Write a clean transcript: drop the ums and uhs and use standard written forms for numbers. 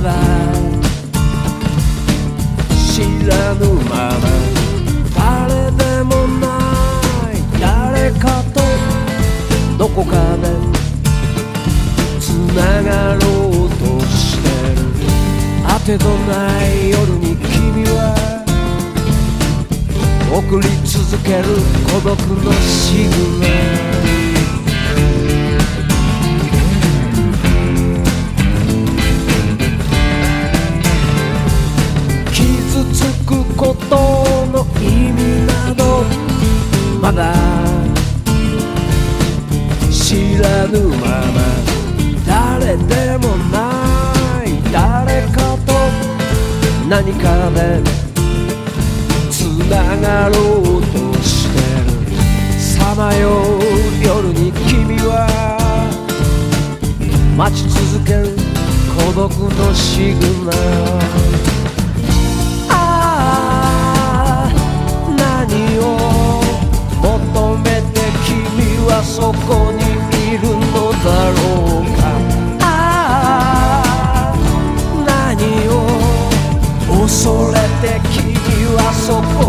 だ知らぬまま誰でもない誰かとどこかでつながろうとしてる当てどない夜に君は送り続ける孤独のシグナル傷つくことの意味などまだ知らぬまま誰でもない誰かと何かでつながろうとしてるさまよう夜に君は待ち続ける孤独のシグナル何を求めて君はそこにいるのだろうか何を恐れて君はそこ